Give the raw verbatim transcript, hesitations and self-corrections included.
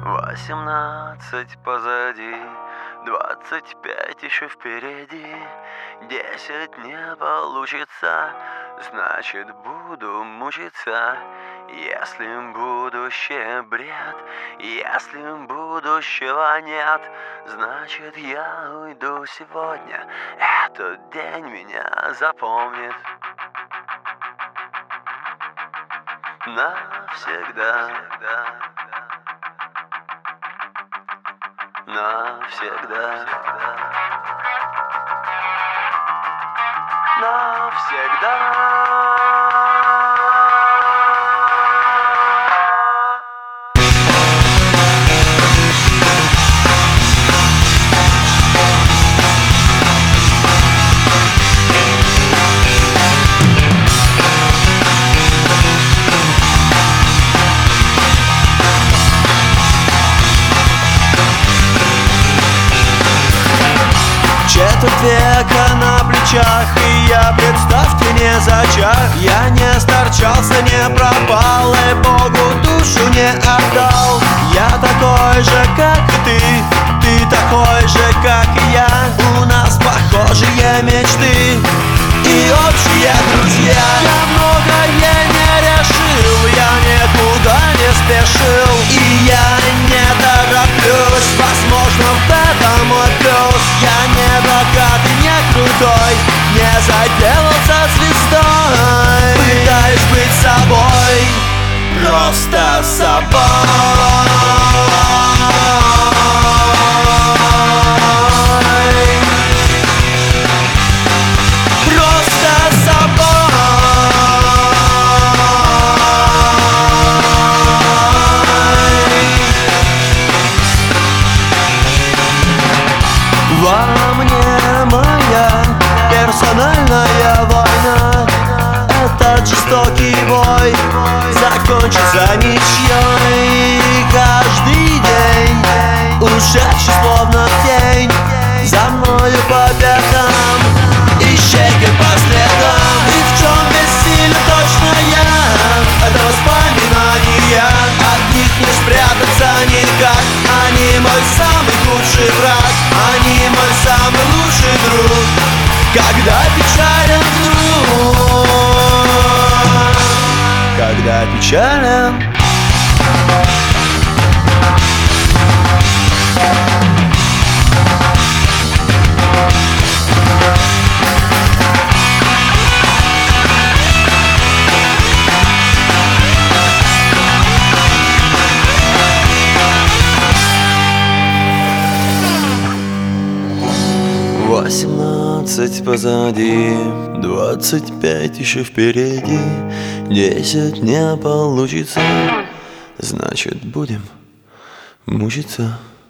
Восемнадцать позади, двадцать пять еще впереди. Десять не получится, значит буду мучиться. Если будущее бред, если будущего нет, значит я уйду сегодня. Этот день меня запомнит навсегда. Навсегда. Навсегда. Четверть века на плечах, и я, представьте, не зачах. Я не сторчался, не пропал, и Богу душу не отдал. Я такой же, как и ты, ты такой же, как и я. У нас похожие мечты и общие друзья. Я многое не решил, я никуда не спешил, и я не тороплюсь. Возможно, в этом мой плюс. Я не богатый, не крутой, не заделался звездой. Пытаюсь быть собой, просто собой. Во мне моя персональная война. Этот жестокий бой закончится ничьей. Каждый день ушедший словно тень за мною по пятам, ищейкой по следам. И в чем бессилен точно я, это воспоминания. От них не спрятаться никак. Они мой самый худший враг, они мой самый лучший друг. Когда печален вдруг, когда печален. Восемнадцать позади, двадцать пять еще впереди. Десять не получится, значит будем мучиться.